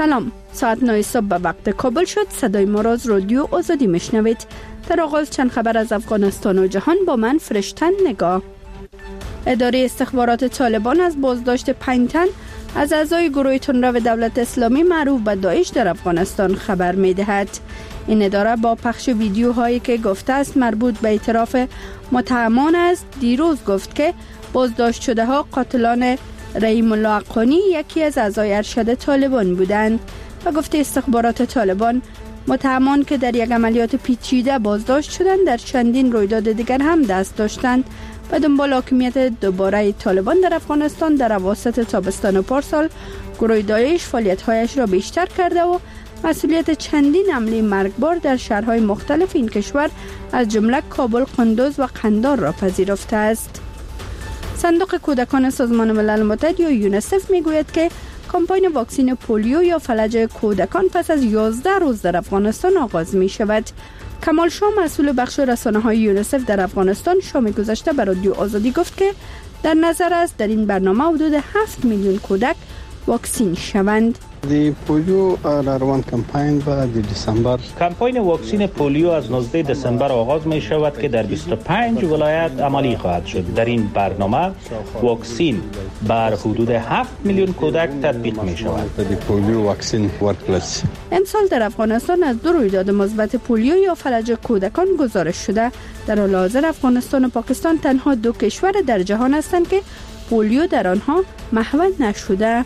سلام، ساعت 9 صبح به وقت کابل شد. صدای ما را از رادیو آزادی میشنوید. در آغاز چند خبر از افغانستان و جهان با من فرشتن نگاه. اداره استخبارات طالبان از بازداشت 5 تن از اعضای گروه تندرو دولت اسلامی معروف به داعش در افغانستان خبر می‌دهد. این اداره با پخش ویدیوهایی که گفته است مربوط به اعتراف متهمان است، دیروز گفت که بازداشت شده ها قاتلان رحیم الله حقانی یکی از اعضای ارشد طالبان بودند و گفته استخبارات طالبان متهمان که در یک عملیات پیچیده بازداشت شدند در چندین رویداد دیگر هم دست داشتند و دنبال حاکمیت دوباره طالبان در افغانستان در اواسط تابستان پارسال گروه داعش فعالیت‌هایش را بیشتر کرده و مسئولیت چندین حمله مرگبار در شهرهای مختلف این کشور از جمله کابل، قندوز و قندار را پذیرفته است. صندوق کودکان سازمان ملل متحد یا یونیسف میگوید که کمپاین واکسین پولیو یا فلج کودکان پس از 11 روز در افغانستان آغاز می شود. کمال شاه مسئول بخش رسانه‌های یونیسف در افغانستان شام گذشته به رادیو آزادی گفت که در نظر است در این برنامه حدود 7 میلیون کودک واکسین شوند. پولیو روان کمپاین با دسامبر. کمپاین واکسین پولیو از 19 دسامبر آغاز می شود که در 25 ولایت عملی خواهد شد. در این برنامه واکسین بر حدود 7 میلیون کودک تطبیق می شود. پولیو واکسین ورکلس. امسال در افغانستان از 2 رویداد مثبت پولیو یا فلج کودکان گزارش شده. در حال حاضر افغانستان و پاکستان تنها 2 کشور در جهان هستند که پولیو در آنها محو نشده.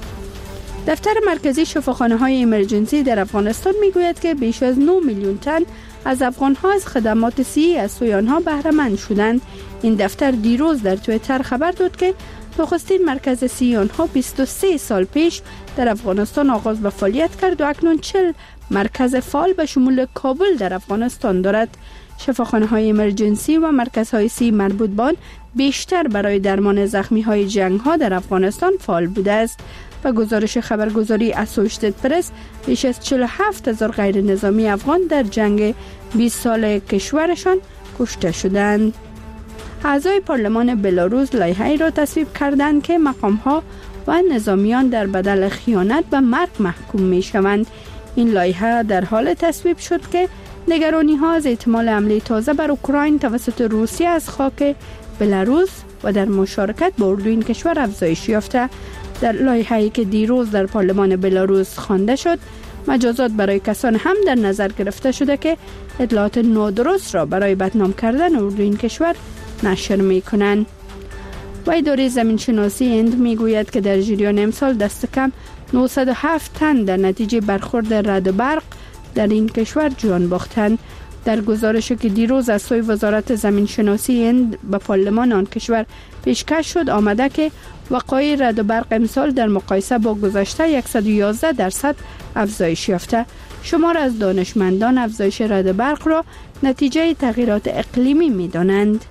دفتر مرکزی شفاخانه‌های ایمرجنسی در افغانستان میگوید که بیش از 9 میلیون تن از افغان‌ها از خدمات صحی از سوی آنها بهره مند شدند. این دفتر دیروز در توییتر خبر داد که نخستین مرکز صحی آنها 23 سال پیش در افغانستان آغاز به فعالیت کرد و اکنون 40 مرکز فعال به شمول کابل در افغانستان دارد. شفاخانه‌های ایمرجنسی و مرکزهای صحی مربوط به آن بیشتر برای درمان زخمی‌های جنگ‌ها در افغانستان فعال بوده است. و گزارش خبرگزاری اسوشیتد پرس بیش از 47,000 غیر نظامی افغان در جنگ 20 ساله کشورشان کشته شدند. اعضای پارلمان بلاروس لایحه‌ای را تصویب کردند که مقام‌ها و نظامیان در بدل خیانت به مرگ محکوم می‌شوند. این لایحه در حال تصویب شد که نگرانی‌ها از احتمال حمله تازه بر اوکراین توسط روسیه از خاک بلاروس و در مشارکت با اردو این کشور افزایش یافته. در لایحه‌ای که دیروز در پارلمان بلاروس خوانده شد، مجازات برای کسان هم در نظر گرفته شده که اطلاعات نادرست را برای بدنام کردن اردو این کشور نشر می‌کنند. و اداره زمین‌شناسی هند می‌گوید که در جریان امسال دست کم 907 تن در نتیجه برخورد رعد و برق در این کشور جان باختند. در گزارشی که دیروز از سوی وزارت زمین‌شناسی هند به پارلمان آن کشور پیشکش شد آمده که وقایع رعد و برق امسال در مقایسه با گذشته 111% افزایش یافته. شمار از دانشمندان افزایش رعد و برق را نتیجه تغییرات اقلیمی می‌دانند.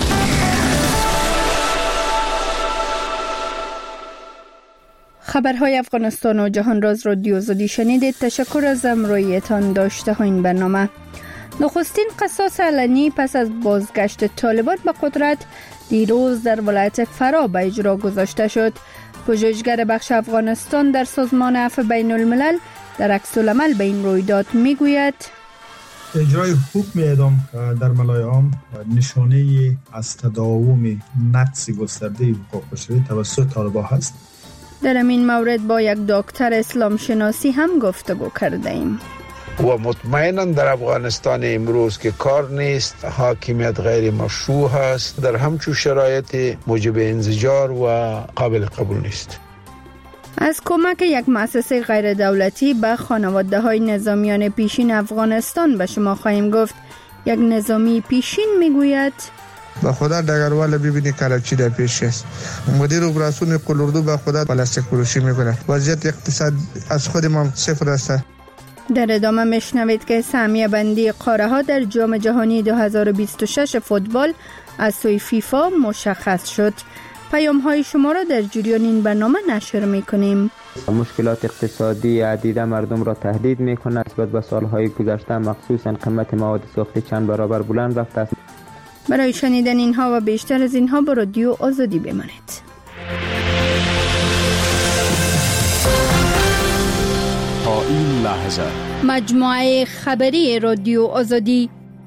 خبرهای افغانستان و جهان را از رادیو آزادی شنیدید. تشکر از همراهیتان داشته ها این برنامه. نخستین قصاص علنی پس از بازگشت طالبان به قدرت دیروز در ولایت فرا به اجرا گذاشته شد. پژوهشگر بخش افغانستان در سازمان عفو بین الملل در عکس‌العمل به این رویداد میگوید اجرای حکم اعدام در ملای عام نشانه از تداوم نقض گسترده حقوق بشری توسط طالبان است. در این مورد با یک دکتر اسلام شناسی هم گفتگو کرده ایم. و مطمئنا در افغانستان امروز که کار نیست، حاکمیت غیر مشروع هست، در همچون شرایط موجب انزجار و قابل قبول نیست. از کمک یک مؤسسه غیر دولتی به خانواده های نظامیان پیشین افغانستان به شما خواهیم گفت. یک نظامی پیشین میگوید با خدا دگروال ببینی کلچی در پیش است. مدیر اپراسیون قلاردو با خدا پلاستیک فروشی میکنه. وضعیت اقتصاد از خود ما صفر است. در ادامه میشنوید که سهمیه بندی قاره ها در جام جهانی 2026 فوتبال از سوی فیفا مشخص شد. پیام های شما را در جریان این برنامه نشر میکنیم. مشکلات اقتصادی عدیده مردم را تهدید میکنه. نسبت به سالهای گذشته مخصوصا قیمت مواد سوختی چند برابر بلند رفته است. برای شنیدن اینها و بیشتر از اینها با رادیو آزادی بمانید. این لحظه. مجموعه خبری رادیو آزادی.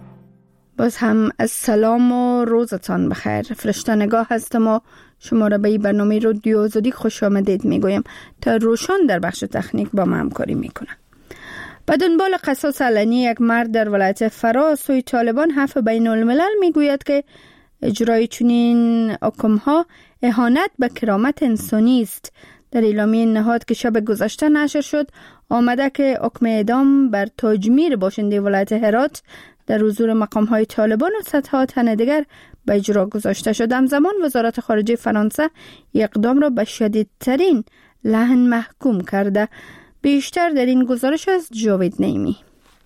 باز هم السلام و روزتان بخیر. فرشته نگاه هستم و شما را به این برنامه رادیو آزادی خوش آمدید میگویم تا روشان در بخش تکنیک با ما همکاری میکنه. به دنبال قصاص علنی یک مرد در ولایت فرا سوی طالبان حرف بین الملل میگوید که اجرای چنین حکم‌ها اهانت به کرامت انسانی است. در اعلامیه نهاد که شب گذشته نشر شد آمده که حکم اعدام بر تاجمیر باشنده ولایت هرات در حضور مقام‌های طالبان و صدها تن دیگر به اجرا گذاشته شد. همزمان وزارت خارجه فرانسه اقدام را به شدیدترین لعن محکوم کرده. بیشتر در این گزارش از جاوید نعیمی.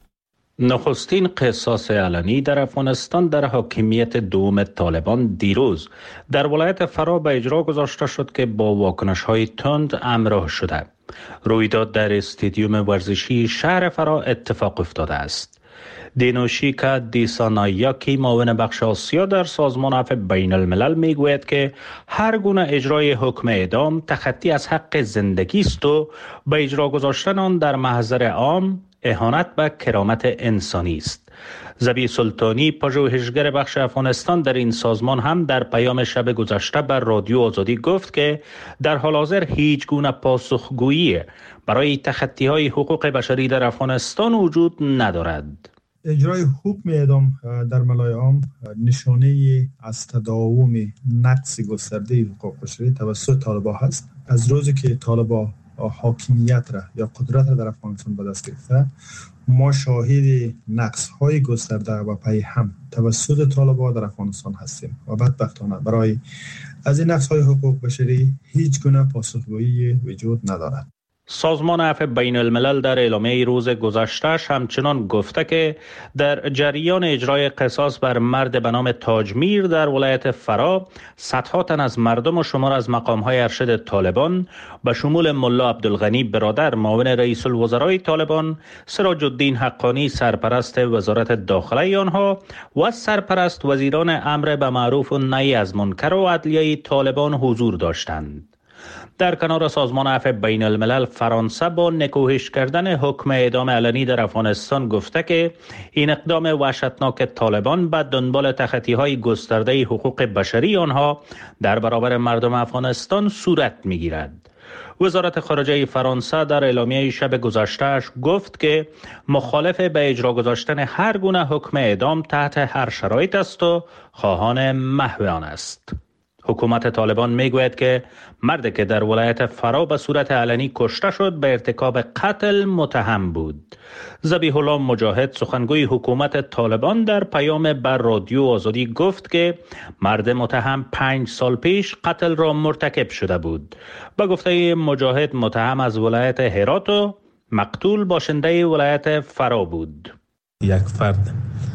نخستین قصاص علنی در افغانستان در حاکمیت دوم طالبان دیروز در ولایت فرا به اجرا گذاشته شد که با واکنش‌های تند همراه شده. رویداد در استادیوم ورزشی شهر فرا اتفاق افتاده است. دینوشیکا دیسانایاکی معاون بخش آسیا در سازمان عفو بین الملل میگوید که هر گونه اجرای حکم اعدام تخطی از حق زندگی است و به اجرا گذاشتن آن در محضر عام اهانت به کرامت انسانی است. زبی سلطانی پژوهشگر بخش افغانستان در این سازمان هم در پیام شب گذشته بر رادیو آزادی گفت که در حال حاضر هیچ گونه پاسخگویی برای تخطی‌های حقوق بشری در افغانستان وجود ندارد. اجرای حکم اعدام در ملای عام نشانه از تداوم نقض گسترده حقوق بشری توسط طالبان هست. از روزی که طالبان حاکمیت را یا قدرت را در افغانستان به دست گرفته، ما شاهد نقض‌های گسترده و پی هم توسط طالبان در افغانستان هستیم و بدبختانه برای از این نقض‌های حقوق بشری هیچ گونه پاسخگویی وجود ندارد. سازمان عفو بین الملل در اعلامیه روز گذشته‌اش همچنان گفته که در جریان اجرای قصاص بر مرد به نام تاجمیر در ولایت فرا صدها تن از مردم و شمار از مقام‌های ارشد طالبان به شمول ملا عبدالغنی برادر معاون رئیس الوزرای طالبان، سراج الدین حقانی سرپرست وزارت داخله آنها و سرپرست وزیران امر به معروف و نهی از منکر و عدلیه طالبان حضور داشتند. در کنار سازمان عفو بین الملل، فرانسه با نکوهش کردن حکم اعدام علنی در افغانستان گفته که این اقدام وحشتناک طالبان به دنبال تخطی‌های گسترده حقوق بشری آنها در برابر مردم افغانستان صورت می‌گیرد. وزارت خارجه فرانسه در اعلامیه شب گذشته‌اش گفت که مخالف به اجرا گذاشتن هر گونه حکم اعدام تحت هر شرایط است و خواهان محو آن است. حکومت طالبان میگوید که مردی که در ولایت فرا به صورت علنی کشته شد به ارتکاب قتل متهم بود. ذبیح الله مجاهد سخنگوی حکومت طالبان در پیام بر رادیو آزادی گفت که مرد متهم 5 سال پیش قتل را مرتکب شده بود. به گفته مجاهد متهم از ولایت هرات و مقتول باشنده ولایت فرا بود. یک فرد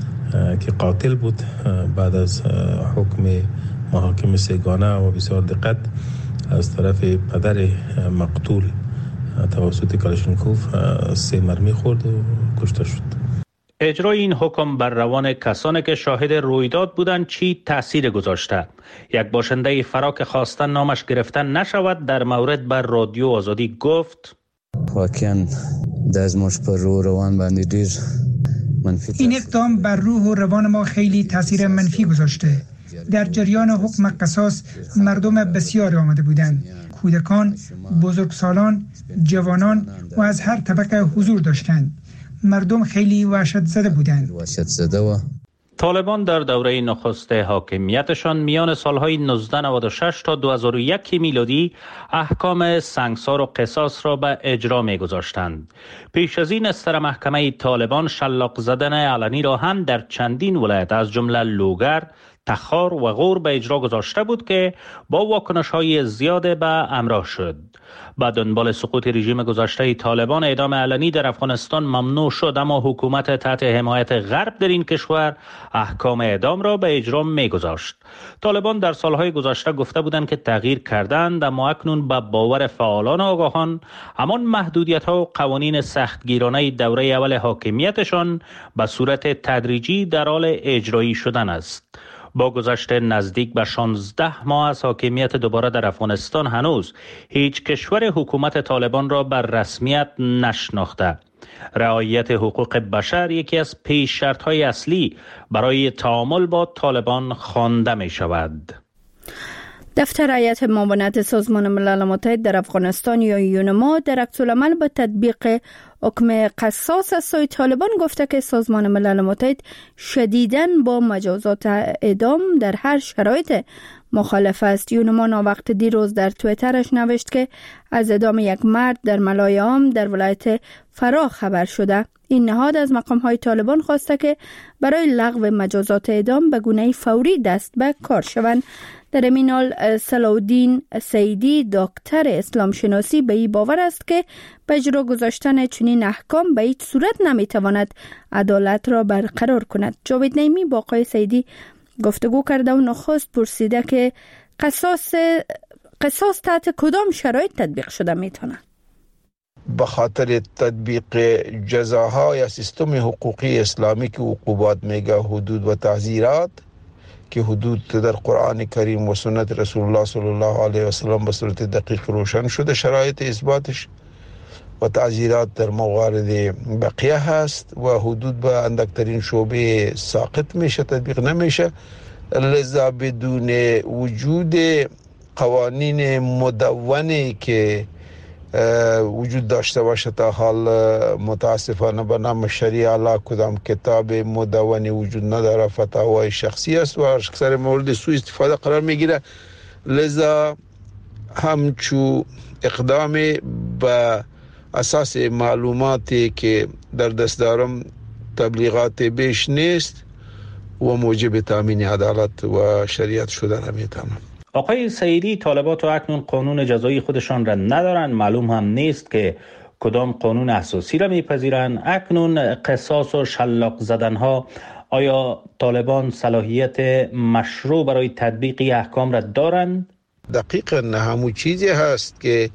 که قاتل بود بعد از حکم محاکم سگانه و بسیار دقت از طرف پدر مقتول توسط کلاشینکوف 3 مرمی خورد و کشته شد. اجرای این حکم بر روان کسانی که شاهد رویداد بودند چی تأثیر گذاشته؟ یک باشنده فرا که خواستن نامش گرفته نشود در مورد بر رادیو آزادی گفت: واقعا دزمش پر روان باندې ډیر منفی. این اقدام بر روح و روان ما خیلی تاثیر منفی گذاشته. در جریان حکم قصاص مردم بسیاری آمده بودند. کودکان، بزرگسالان، جوانان و از هر طبقه حضور داشتند. مردم خیلی وحشت زده بودند. طالبان در دوره نخست حاکمیتشان میان سالهای 1996 تا 2001 میلادی احکام سنگسار و قصاص را به اجرا می‌گذاشتند. پیش از این استر محکمه طالبان شلاق زدن علنی را هم در چندین ولایت از جمله لوگر، تخار و غور به اجرا گذاشته بود که با واکنش‌های زیاده به همراه شد. با دنبال سقوط رژیم گذشته طالبان اعدام علنی در افغانستان ممنوع شد، اما حکومت تحت حمایت غرب در این کشور احکام اعدام را به اجرا می‌گذاشت. طالبان در سالهای گذشته گفته بودند که تغییر کردند، اما اکنون با باور فعالان و آگاهان همان محدودیت‌ها و قوانین سختگیرانه دوره اول حاکمیتشان به صورت تدریجی در حال اجرایی شدن است. با گذشت نزدیک به 16 ماه از حاکمیت دوباره در افغانستان هنوز هیچ کشور حکومت طالبان را بر رسمیت نشناخته. رعایت حقوق بشر یکی از پیش شرط‌های اصلی برای تعامل با طالبان خوانده می شود. دفتر هیئت معاونت سازمان ملل متحد در افغانستان یا یونما در عکس‌العمل به تطبیق حکم قصاص از سوی طالبان گفته که سازمان ملل متحد شدیداً با مجازات اعدام در هر شرایط مخالف است. یونما وقت دیروز در توییترش نوشت که از اعدام یک مرد در ملای عام در ولایت فراه خبر شده. این نهاد از مقام‌های طالبان خواسته که برای لغو مجازات اعدام به گونه فوری دست به کار شوند. در این حال صلاح‌الدین سیدی دکتر اسلام شناسی به این باور است که به اجرا گذاشتن چنین احکام به هیچ صورت نمیتواند عدالت را برقرار کند. جاوید نعیمی با آقای سیدی گفتگو کرده و نخست پرسیده که قصاص تحت کدام شرایط تطبیق شده میتونه؟ به خاطر تطبیق جزاها یا سیستم حقوقی اسلامی که عقوبات میگه حدود و تعزیرات که حدود در قرآن کریم و سنت رسول الله صلی الله علیه و سلم به صورت دقیق روشن شده شرایط اثباتش و تعزیرات در موارد بقیه هست و حدود به اندکترین شعبه ساقط میشه تطبیق نمیشه. لذا بدون وجود قوانین مدونی که وجود داشته باشه تا حال متاسفانه به نام شریعه اعلی کدام کتاب مدونی وجود نداره، فتاوای شخصی است و اکثر مورد سوء استفاده قرار میگیره. لذا همچو اقدام به اساس معلوماتی که در دست دارم تبلیغات بیش نیست و موجب تامین عدالت و شریعت شده نمیتونم. آقای سیدی، طالبات اکنون قانون جزایی خودشان را ندارن، معلوم هم نیست که کدام قانون اساسی را میپذیرن. اکنون قصاص و شلاق زدن ها، آیا طالبان صلاحیت مشروع برای تطبیق احکام را دارند؟ دقیقاً همون چیزی هست که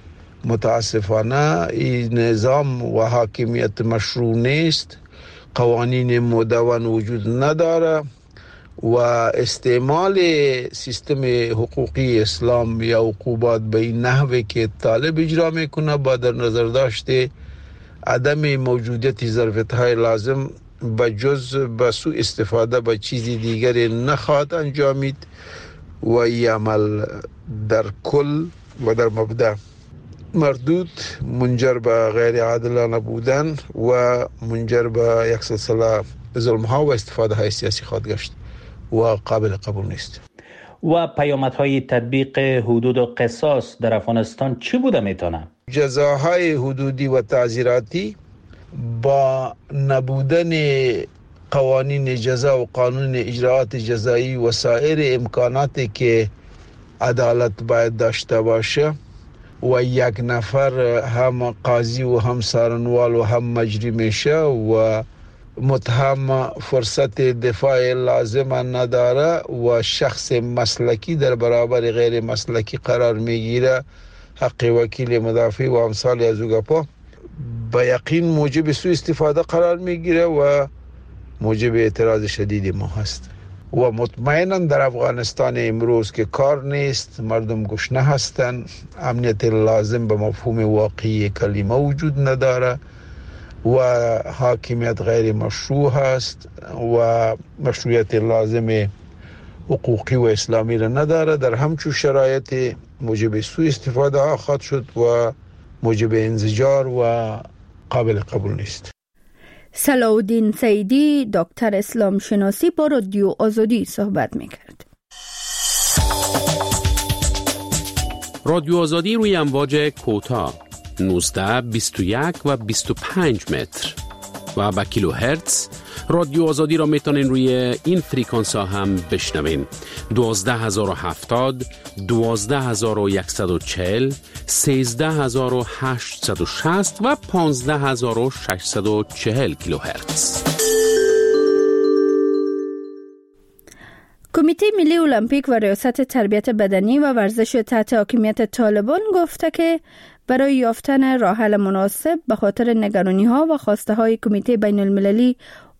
متاسفانه این نظام و حاکمیت مشروع نیست، قوانین مدون وجود نداره و استعمال سیستم حقوقی اسلام یا عقوبات به این نحوه که طالب اجرا میکنه با در نظر داشته عدم موجودیت ظرفیت‌های لازم به جز به سوء استفاده به چیزی دیگری نخواهد انجامید و این عمل در کل و در مبدأ مردود منجر به غیر عادلانه بودن و منجر به یک سلسله ظلم‌ها و استفاده های سیاسی خواهد گشت و قابل قبول نیست. و پیامدهای تطبیق حدود و قصاص در افغانستان چی بوده میتونه؟ جزاهای حدودی و تعزیراتی با نبودن قوانین جزا و قانون اجراعات جزایی و سایر امکاناتی که عدالت باید داشته باشه و یک نفر هم قاضی و هم سارنوال و هم مجری میشه و متهم فرصت دفاع لازم نداره و شخص مسلکی در برابر غیر مسلکی قرار میگیره، حق وکیل مدافع و امثال از اوگپا به یقین موجب سوء استفاده قرار میگیره و موجب اعتراض شدید ما هست. و مطمئنا در افغانستان امروز که کار نیست، مردم گشنه هستند، امنیت لازم به مفهوم واقعی کلمه وجود نداره و حاکمیت غیر مشروع هست و مشروعیت لازم حقوقی و اسلامی را نداره. در همچون شرایط موجب سوء استفاده ها خواهد شد و موجب انزجار و قابل قبول نیست. صلاح‌الدین سیدی دکتر اسلام شناسی با رادیو آزادی صحبت میکرد. رادیو آزادی روی امواج کوتاه 19, 21 و 25 متر و با کیلو هرتز رادیو آزادی را میتونین روی این فریکانس ها هم بشنوین. 12070 12140 13860 و 15640 کیلو هرتز. کمیته ملی المپیک و ریاست تربیت بدنی و ورزش تحت حاکمیت طالبان گفته که برای یافتن راه حل مناسب به خاطر نگرانی‌ها و خواسته‌های کمیته بین المللی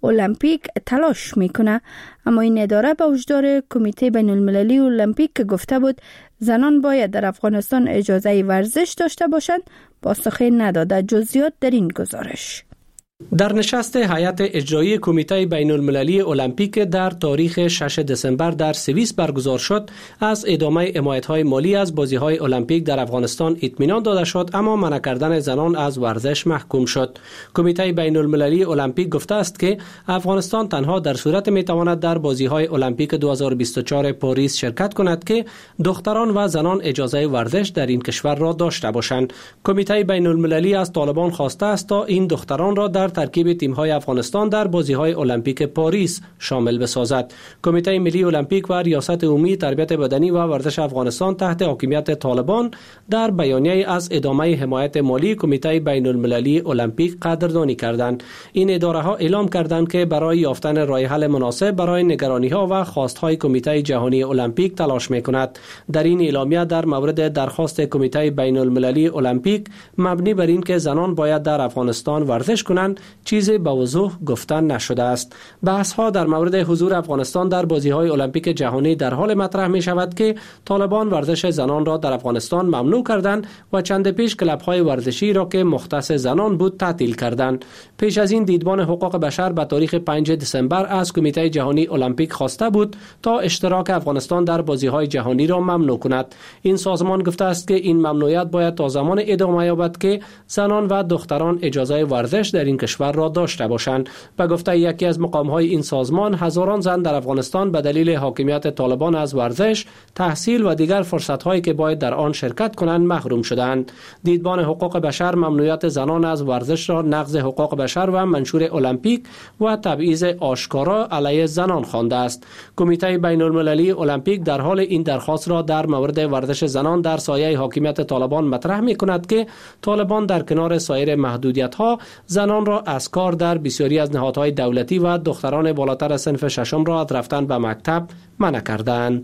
المپیک تلاش میکنه، اما این اداره به وجدار کمیته بین المللی المپیک که گفته بود زنان باید در افغانستان اجازه ورزش داشته باشند پاسخی نداده. جزئیات در این گزارش. در نشست هیئت اجرایی کمیته بین المللی المپیک در تاریخ 6 دسامبر در سوئیس برگزار شد، از ادامه حمایت‌های مالی از بازی‌های المپیک در افغانستان اطمینان داده شد، اما منع کردن زنان از ورزش محکوم شد. کمیته بین المللی المپیک گفته است که افغانستان تنها در صورت می‌تواند در بازی‌های المپیک 2024 پاریس شرکت کند که دختران و زنان اجازه ورزش در این کشور را داشته باشند. کمیته بین المللی از طالبان خواسته است تا این دختران را در ترکیب تیم‌های افغانستان در بازی‌های المپیک پاریس شامل بسازد. کمیته ملی المپیک و ریاست عمومی تربیت بدنی و ورزش افغانستان تحت حاکمیت طالبان در بیانیه از ادامه حمایت مالی کمیته بین المللی المپیک قدردانی کردند. این اداره‌ها اعلام کردند که برای یافتن راه حل مناسب برای نگرانی‌ها و خواست‌های کمیته جهانی المپیک تلاش می‌کند. در این اعلامیه در مورد درخواست کمیته بین المللی المپیک مبنی بر این که زنان باید در افغانستان ورزش کنند چیزی به وضوح گفتن نشده است. بحث‌ها در مورد حضور افغانستان در بازی‌های المپیک جهانی در حال مطرح می‌شود که طالبان ورزش زنان را در افغانستان ممنوع کردند و چند پیش کلب‌های ورزشی را که مختص زنان بود تعطیل کردند. پیش از این دیدبان حقوق بشر به تاریخ 5 دسامبر از کمیته جهانی المپیک خواسته بود تا اشتراک افغانستان در بازی‌های جهانی را ممنوع کند. این سازمان گفته است که این ممنوعیت باید تا زمان ادامه یابد که زنان و دختران اجازه ورزش در این کشور را داشته باشند. به گفته یکی از مقام‌های این سازمان، هزاران زن در افغانستان به دلیل حاکمیت طالبان از ورزش، تحصیل و دیگر فرصت‌هایی که باید در آن شرکت کنند محروم شدند. دیدبان حقوق بشر ممنوعیت زنان از ورزش را نقض حقوق بشر و منشور المپیک و تبعیض آشکارا علیه زنان خوانده است. کمیته بین المللی المپیک در حال این درخواست را در مورد ورزش زنان در سایه حاکمیت طالبان مطرح می‌کند که طالبان در کنار سایر محدودیت‌ها زنان را از کار در بسیاری از نهادهای دولتی و دختران بالاتر از صنف ششم را از رفتن به مکتب منع کردند.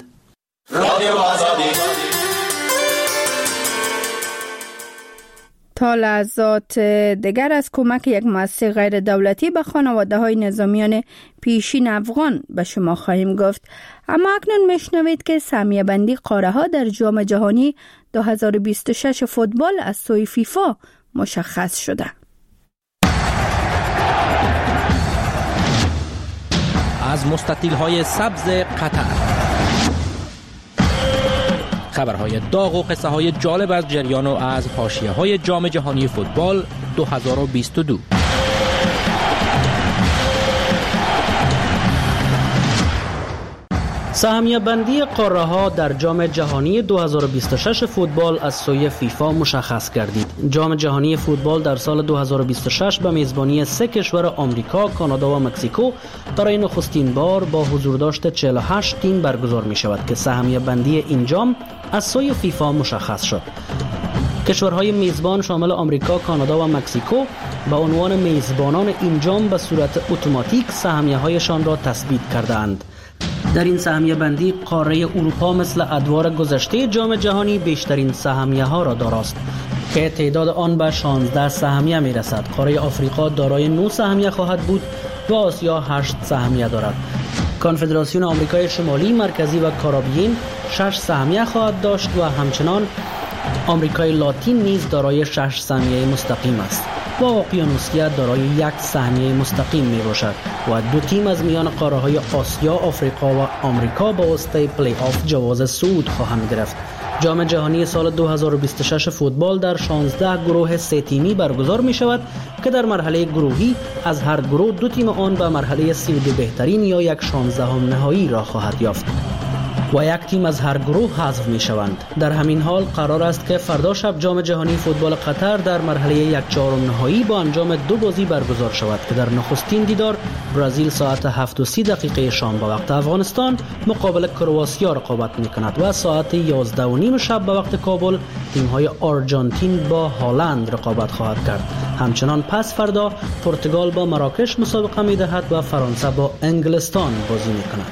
تا لحظات دیگر از کمک یک مؤسسه غیر دولتی به خانواده های نظامیان پیشین افغان به شما خواهیم گفت. اما اکنون میشنوید که سهمیه بندی قاره ها در جام جهانی 2026 فوتبال از سوی فیفا مشخص شده. از مستطیل های سبز قطر، خبرهای داغ و قصه های جالب از جریان و از حاشیه های جام جهانی فوتبال 2022. سهمیه بندی قاره ها در جام جهانی 2026 فوتبال از سوی فیفا مشخص گردید. جام جهانی فوتبال در سال 2026 به میزبانی 3 کشور آمریکا، کانادا و مکزیکو برای نخستین بار با حضور داشت 48 تیم برگزار می شود که سهمیه بندی این جام از سوی فیفا مشخص شد. کشورهای میزبان شامل آمریکا، کانادا و مکزیکو به عنوان میزبانان این جام به صورت اتوماتیک سهمیه هایشان را تثبیت کردند. در این سهمیه بندی قاره اروپا مثل ادوار گذشته جام جهانی بیشترین سهمیه ها را داراست که تعداد آن به 16 سهمیه می رسد. قاره آفریقا دارای 9 سهمیه خواهد بود و آسیا 8 سهمیه دارد. کنفدراسیون آمریکای شمالی، مرکزی و کارائیبی 6 سهمیه خواهد داشت و همچنان آمریکای لاتین نیز دارای 6 سهمیه مستقیم است و اقیانوسیه دارای 1 سهمیه مستقیم می باشد و 2 تیم از میان قاره های آسیا، آفریقا و آمریکا با واسطه پلی آف جواز صعود خواهند گرفت. جام جهانی سال 2026 فوتبال در 16 گروه 3 تیمی برگزار می شود که در مرحله گروهی از هر گروه 2 تیم آن به مرحله 32 بهترین یا یک 16 نهایی را خواهد یافت و 1 تیم از هر گروه حذف می شوند. در همین حال قرار است که فردا شب جام جهانی فوتبال قطر در مرحله 1/4 نهایی با انجام 2 بازی برگزار شود که در نخستین دیدار برزیل ساعت 7:30 شام به وقت افغانستان مقابل کرواتیا رقابت می کند و ساعت 11:30 شب به وقت کابل تیم‌های آرژانتین با هالند رقابت خواهد کرد. همچنان پس فردا پرتغال با مراکش مسابقه می دهد و فرانسه با انگلستان بازی می کند.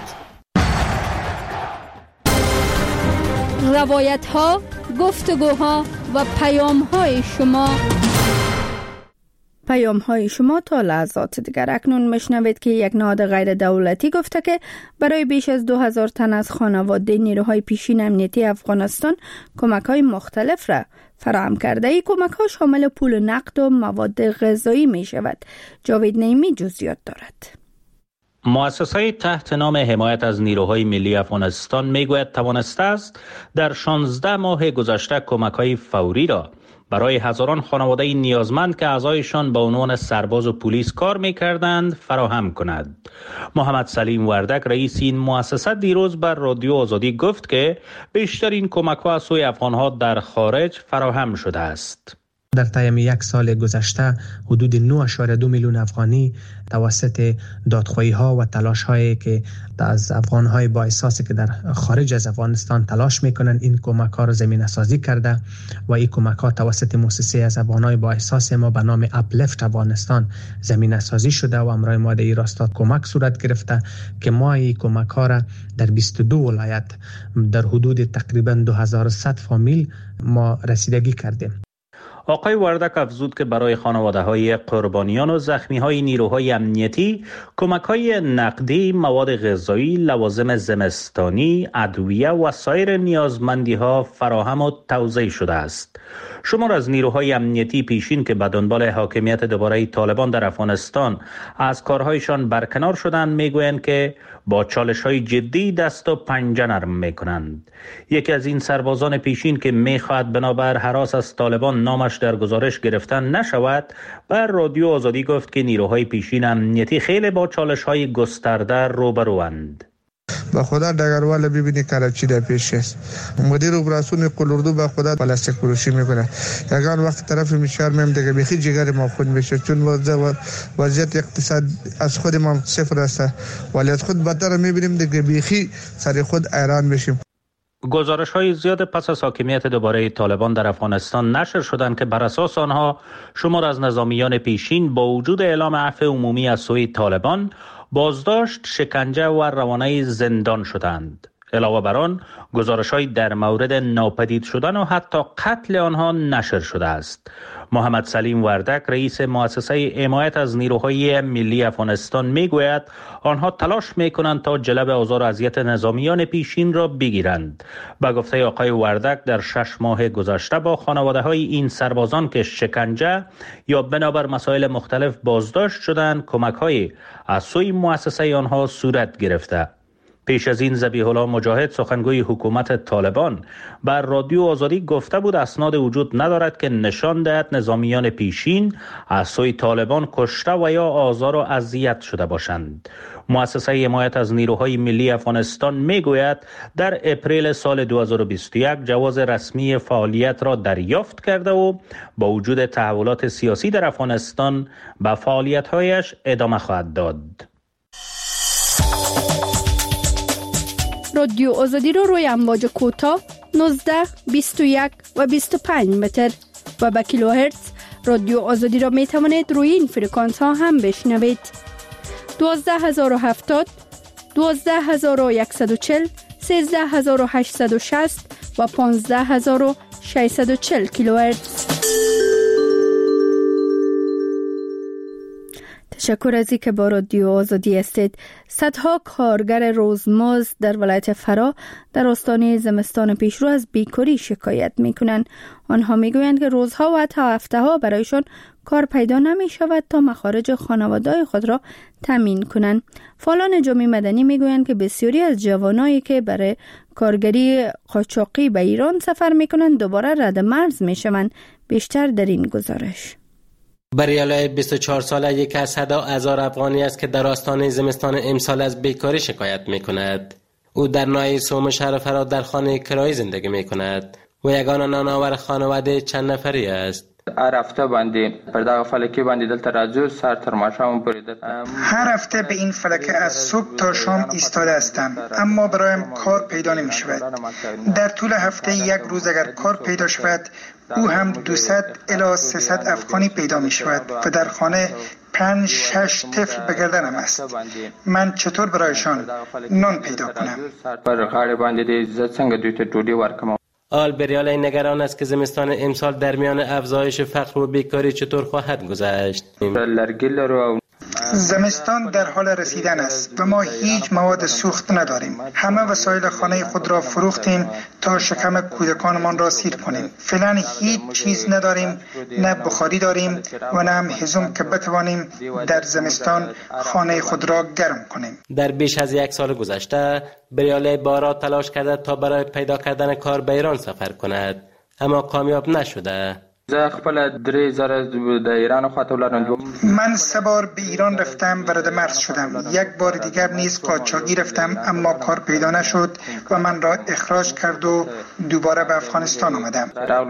روایت ها، گفتگوها و پیام های شما پیام های شما تا لحظات دیگر. اکنون میشنوید که یک نهاد غیر دولتی گفته که برای بیش از 2000 تن از خانواده نیروهای پیشین امنیتی افغانستان کمک های مختلف را فراهم کرده. این کمک ها شامل پول نقد و مواد غذایی می شود. جاوید نعیمی جزئیات دارد. مؤسسه تحت نام حمایت از نیروهای ملی افغانستان میگوید توانسته است در 16 ماه گذشته کمک‌های فوری را برای هزاران خانواده نیازمند که اعضایشان به عنوان سرباز و پلیس کار می‌کردند فراهم کند. محمد سلیم وردک رئیس این مؤسسه دیروز بر رادیو آزادی گفت که بیشترین کمک‌ها از سوی افغان‌ها در خارج فراهم شده است. در طی یک سال گذشته حدود 9.2 میلیون افغانی توسط دادخواهی‌ها و تلاش‌هایی که از افغان‌های با احساسی که در خارج از افغانستان تلاش می‌کنند این کمک‌ها را زمینه‌سازی کرده و این کمک‌ها توسط مؤسسه از افغان‌های با احساس ما به نام اپلفت افغانستان زمینه‌سازی شده و امرای ما در این راستا کمک صورت گرفته که ما این کمک‌ها را در 22 ولایت در حدود تقریباً 2100 فامیل ما رسیدگی کردیم. آقای وردک افزود که برای خانواده‌های قربانیان و زخمی‌های نیروهای امنیتی کمک‌های نقدی، مواد غذایی، لوازم زمستانی، ادویه و سایر نیازمندی‌ها فراهم و توزیع شده است. شمار از نیروهای امنیتی پیشین که به دنبال حاکمیت دوباره طالبان در افغانستان از کارهایشان برکنار شدند میگویند که با چالش‌های جدی دست و پنجه نرم می‌کنند. یکی از این سربازان پیشین که می‌خواهد بنابر هراس از طالبان نامش در گزارش گرفتن نشود، بر رادیو آزادی گفت که نیروهای پیشین امنیتی خیلی با چالش‌های گسترده روبروند. با خدا دگروال ببینی کراچی در پیش است. مدیر اپراسیون قلوردو با خدا پلاستیک فروشی میکنه. یگان وقت طرف میشار میم دیگه بخی جگر ما خود میشه چون وضعیت اقتصاد از خود ما صفر است ولی از خود بدتر میبینیم دیگه بخی سر خود ایران میشیم. گزارش‌های زیاد پس از حاکمیت دوباره طالبان در افغانستان نشر شدند که بر اساس آنها شمار از نظامیان پیشین با وجود اعلام عفو عمومی از سوی طالبان بازداشت، شکنجه و روانه زندان شدند. علاوه بر آن گزارش‌های در مورد ناپدید شدن و حتی قتل آنها نشر شده است. محمد سلیم وردک رئیس مؤسسه حمایت از نیروهای ملی افغانستان میگوید آنها تلاش میکنند تا جلب آزار و اذیت نظامیان پیشین را بگیرند. به گفته آقای وردک در 6 ماه گذشته با خانواده‌های این سربازان که شکنجه یا بنابر مسائل مختلف بازداشت شدند کمک‌های از سوی مؤسسه آنها صورت گرفته. پیش از این ذبیح الله مجاهد سخنگوی حکومت طالبان بر رادیو آزادی گفته بود اسناد وجود ندارد که نشان دهد نظامیان پیشین از سوی طالبان کشته و یا آزار و اذیت شده باشند. مؤسسه حمایت از نیروهای ملی افغانستان میگوید در اپریل سال 2021 جواز رسمی فعالیت را دریافت کرده و با وجود تحولات سیاسی در افغانستان به فعالیت‌هایش ادامه خواهد داد. رادیو آزادی رو روی امواج کوتاه 19, 21 و 25 متر و به کیلوهرتز رادیو آزادی را می توانید روی این فرکانس ها هم بشنوید. 12070, 12140, 13860 و 15640 کیلوهرتز. تشکر از اینکه با رادیو آزادی هستید. صدها کارگر روزمزد در ولایت فرا در آستانه زمستان پیشرو از بیکاری شکایت میکنند. آنها میگویند که روزها و حتی هفته‌ها برایشان کار پیدا نمی شود تا مخارج خانواده‌های خود را تامین کنند. فعالان جامعه مدنی میگویند که بسیاری از جوانایی که برای کارگری قاچاقی به ایران سفر میکنند دوباره رد مرز میشوند. بیشتر در این گزارش. بریالای 24 ساله یک از صدا هزار افغانی است که در آستانه زمستان امسال از بیکاری شکایت می کند. او در ناحیه سوم شهر فرا در خانه کرایی زندگی می کند و یگانه نانآور خانواده چند نفری است. هر هفته باندې پر دغه فلکه باندې دلته راځو سر تر ماښام پورې. هر هفته به این فلکه از صبح تا شام ایستاده هستم اما برایم کار پیدا نمی شود. در طول هفته یک روز اگر کار پیدا شود او هم 200 الی 300 افغانی پیدا می شود و در خانه 5-6 طفل به گردنم است. من چطور برایشان نان پیدا کنم؟ پر غاړه باندې دې څنګه دوی ته ډوډۍ ورکوم. آلبریال نگران است که زمستان امسال در میان افزایش فقر و بیکاری چطور خواهد گذشت. زمستان در حال رسیدن است و ما هیچ مواد سوخت نداریم. همه وسایل خانه خود را فروختیم تا شکم کودکانمان را سیر کنیم. فعلا هیچ چیز نداریم، نه بخاری داریم و نه هم هیزم که بتوانیم در زمستان خانه خود را گرم کنیم. در بیش از 1 سال گذشته بریاله بارا تلاش کرده تا برای پیدا کردن کار به ایران سفر کند، اما کامیاب نشده. من 3 بار به ایران رفتم و رد مرز شدم. 1 بار دیگر نیز قاچاقی رفتم اما کار پیدا نشد و من را اخراج کرد و دوباره به افغانستان آمدم.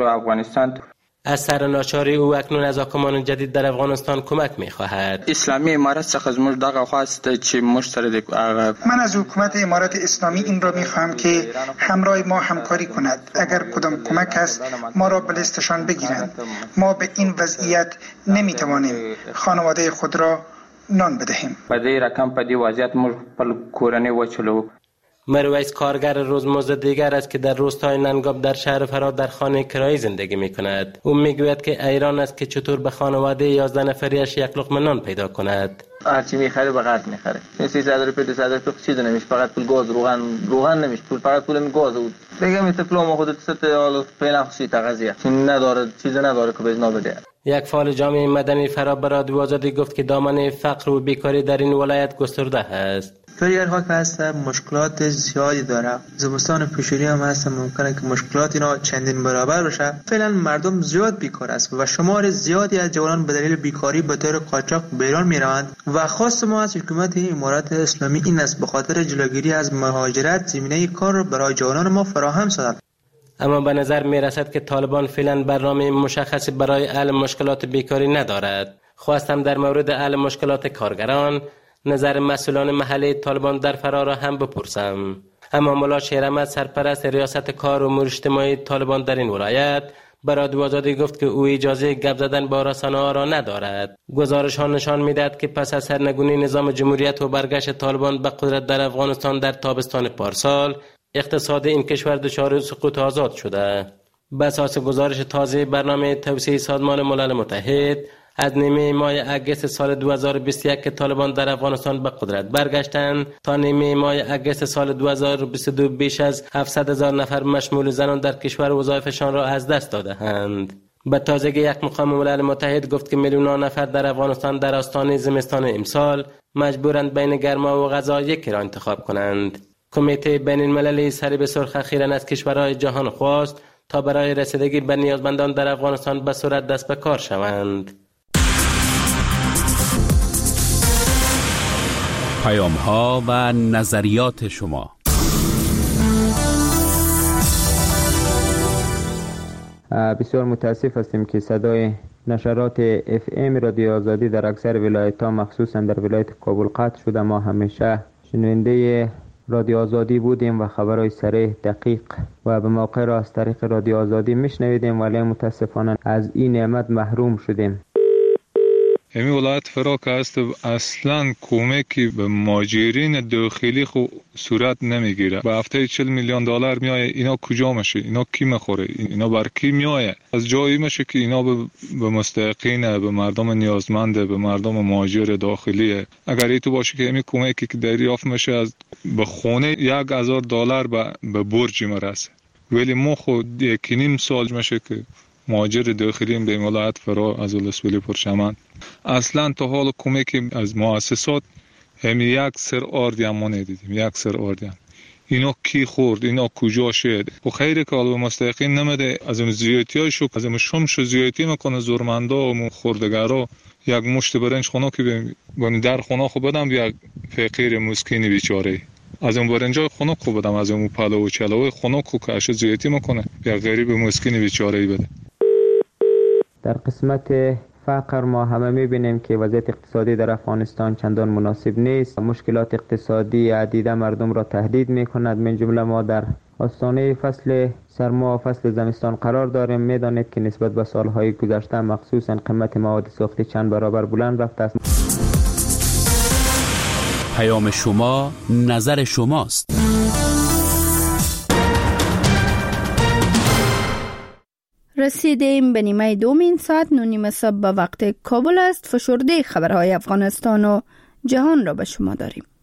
از سر ناچاری او اکنون از حاکمان جدید در افغانستان کمک می‌خواهد. اسلامی امارت څخه زموږ دغه خواست چې مشترک من از حکومت امارت اسلامی این را می‌خواهم که همراه ما همکاری کند. اگر کدام کمک است ما را به لیستشان بگیرند. ما به این وضعیت نمی‌توانیم خانواده خود را نان بدهیم. په دې رقم په دې وضعیت موږ خپل کورنۍ وچلو. مرویس کارگر روزمزد دیگر است که در روستای ننگاب در شهر فراد در خانه کرایی زندگی می کند. او می گوید که ایران است که چطور به خانواده 11 نفریش 1 لقمه نان پیدا کند. هرچی میخره به قد میخره. 300 روپیه 200 روپیه چیزی نمیشه، فقط پول گاز روغن نمیشه، فقط پول گاز بود. بگم طفلام خودت ست حالا فعلا خصوصی تغذیه نداره، چیزی نداره که بهش نبده. یک فعال جامعه مدنی فرا به رادیو آزادی گفت که دامنه فقر و بیکاری در این ولایت گسترده است. فریال خاک هست مشکلات زیادی داره. زمستان پیشوری هم هست، ممکنه که مشکلات اینا چندین برابر بشه. فعلا مردم زیاد بیکار است و شمار زیادی از جوانان به دلیل بیکاری به طور قاچاق به ایران میروند و خواست ما از حکومت امارات اسلامی این است به خاطر جلوگیری از مهاجرت زمینه کار را برای جوانان ما فراهم سازد. اما به نظر می رسد که طالبان فعلا برنامه مشخصی برای حل مشکلات بیکاری ندارد. خواستم در مورد حل مشکلات کارگران نظر مسئولان محلی طالبان در فرار را هم بپرسم. اما ملا شیراحمد سرپرست ریاست کار و امور اجتماعی طالبان در این ولایت به رادیو آزادی گفت که او اجازه گپ زدن با رسانه‌ها را ندارد. گزارش ها نشان می‌دهد که پس از سرنگونی نظام جمهوریت و برگشت طالبان به قدرت در افغانستان در تابستان پارسال، اقتصاد این کشور دچار سقوط آزاد شده. بر اساس گزارش تازه برنامه توسعه سازمان ملل متحد از نیمه ماه اگست سال 2021 که طالبان در افغانستان به قدرت برگشتند تا نیمه ماه اگست سال 2022 بیش از 700,000 نفر مشمول زنان در کشور وظایفشان را از دست داده‌اند. به تازگی یک مقام ملل متحد گفت که میلیون‌ها نفر در افغانستان در آستانه زمستان امسال مجبورند بین گرما و غذا یکی را انتخاب کنند. کمیته بین المللی سری به سرخ اخیراً از کشورهای جهان خواست تا برای رسیدگی به نیازمندان در افغانستان به سرعت دست به کار شوند. پیام‌ها و نظریات شما. بسیار متاسف هستیم که صدای نشرات FM رادیو آزادی در اکثر ولایت‌ها مخصوصا در ولایت کابل قطع شده. ما همیشه شنونده رادیو آزادی بودیم و خبرهای صریح، دقیق و به موقع را از طریق رادیو آزادی میشنویدیم، ولی متاسفانه از این نعمت محروم شدیم. همین ولایت فراک است اصلا کمکی به مهاجرین داخلی خو صورت نمیگیره. به هفته 40 میلیون دلار میایه، اینا کجا میشه؟ اینا کی میخوره؟ اینا بر کی میایه؟ از جایی میشه که اینا به مستحقین، به مردم نیازمنده، به مردم مهاجر داخلیه. اگر ای تو باشه که همین کمکی که دریافت میشه از به خونه 1000 دلار به برج مرسه، ولی ما خود 1.5 سال میشه که مهاجر داخلیم به ولایت فرا از ولسوالی پرچمن اصلا تا حال کمکی از مؤسسات هم 1 سر آردی هم ما ندیدیم. 1 سر آردی هم. اینا کی خورد؟ اینا کجا شد؟ و خیره که حالا به مستحقین نمیده. از اون زیادتی های شو از اون شمش زیادتی میکنه زورمندا و خوردگارا. یک مشت برنج خونه که به در خونه خو بدم یک فقیر مسکینی بیچاره، از اون برنجای خونه خو بدم، از اون پلو و چلو خونه خو که اش زیادتی میکنه یک غریب مسکینی بیچاره بده. در قسمت فقر ما همه میبینیم که وضعیت اقتصادی در افغانستان چندان مناسب نیست. مشکلات اقتصادی عدیده مردم را تهدید میکند. من جمله ما در آستانه فصل سرما و فصل زمستان قرار داریم. میدانید که نسبت به سالهای گذشته مخصوصا قیمت مواد سوختی چند برابر بلند رفته است. پیام شما نظر شماست. رسیدیم به نیمه دوم این ساعت. 9:30 صبح به وقت کابل است. فشرده خبرهای افغانستان و جهان را به شما داریم.